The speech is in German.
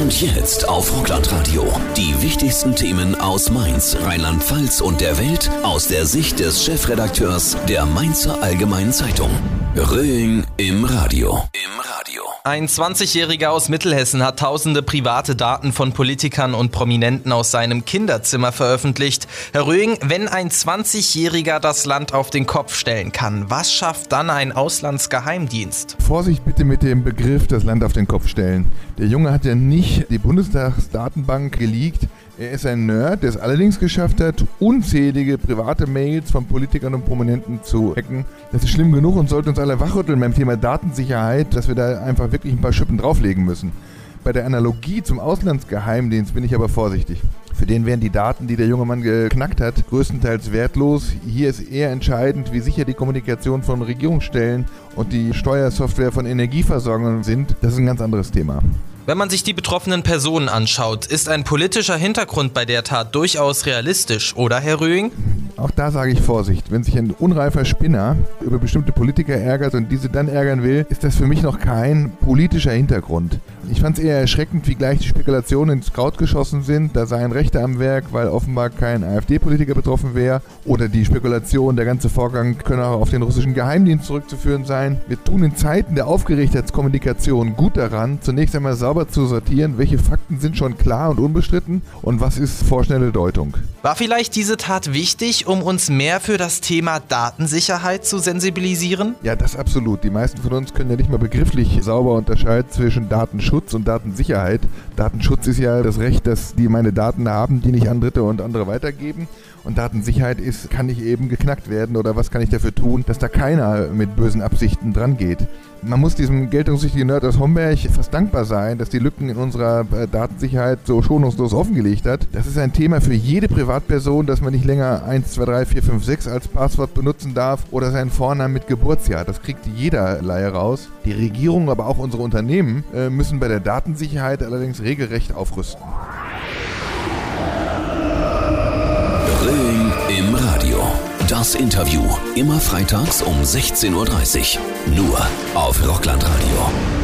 Und jetzt auf Rockland-Radio. Die wichtigsten Themen aus Mainz, Rheinland-Pfalz und der Welt aus der Sicht des Chefredakteurs der Mainzer Allgemeinen Zeitung. Röing im Radio. Ein 20-Jähriger aus Mittelhessen hat tausende private Daten von Politikern und Prominenten aus seinem Kinderzimmer veröffentlicht. Herr Röing, wenn ein 20-Jähriger das Land auf den Kopf stellen kann, was schafft dann ein Auslandsgeheimdienst? Vorsicht bitte mit dem Begriff das Land auf den Kopf stellen. Der Junge hat ja nicht die Bundestagsdatenbank geleakt. Er ist ein Nerd, der es allerdings geschafft hat, unzählige private Mails von Politikern und Prominenten zu hacken. Das ist schlimm genug und sollte uns alle wachrütteln beim Thema Datensicherheit, dass wir da einfach wirklich ein paar Schippen drauflegen müssen. Bei der Analogie zum Auslandsgeheimdienst bin ich aber vorsichtig. Für den wären die Daten, die der junge Mann geknackt hat, größtenteils wertlos. Hier ist eher entscheidend, wie sicher die Kommunikation von Regierungsstellen und die Steuersoftware von Energieversorgern sind. Das ist ein ganz anderes Thema. Wenn man sich die betroffenen Personen anschaut, ist ein politischer Hintergrund bei der Tat durchaus realistisch, oder Herr Röing? Auch da sage ich Vorsicht. Wenn sich ein unreifer Spinner über bestimmte Politiker ärgert und diese dann ärgern will, ist das für mich noch kein politischer Hintergrund. Ich fand es eher erschreckend, wie gleich die Spekulationen ins Kraut geschossen sind. Da sei ein Rechter am Werk, weil offenbar kein AfD-Politiker betroffen wäre. Oder die Spekulation, der ganze Vorgang könne auch auf den russischen Geheimdienst zurückzuführen sein. Wir tun in Zeiten der Aufgeregtheitskommunikation gut daran, zunächst einmal sauber zu sortieren, welche Fakten sind schon klar und unbestritten und was ist vorschnelle Deutung. War vielleicht diese Tat wichtig, um uns mehr für das Thema Datensicherheit zu sensibilisieren? Ja, das absolut. Die meisten von uns können ja nicht mal begrifflich sauber unterscheiden zwischen Datenschutz und Datensicherheit. Datenschutz ist ja das Recht, dass die meine Daten haben, die nicht an Dritte und andere weitergeben. Und Datensicherheit ist, kann nicht eben geknackt werden oder was kann ich dafür tun, dass da keiner mit bösen Absichten dran geht. Man muss diesem geltungssüchtigen Nerd aus Homberg fast dankbar sein, dass die Lücken in unserer Datensicherheit so schonungslos offengelegt hat. Das ist ein Thema für jede Privatperson, dass man nicht länger 1, 2, 3, 4, 5, 6 als Passwort benutzen darf oder seinen Vornamen mit Geburtsjahr. Das kriegt jeder Laie raus. Die Regierung, aber auch unsere Unternehmen müssen bei der Datensicherheit allerdings regelrecht aufrüsten. Röing im Radio. Das Interview. Immer freitags um 16:30 Uhr. Nur auf Rockland-Radio.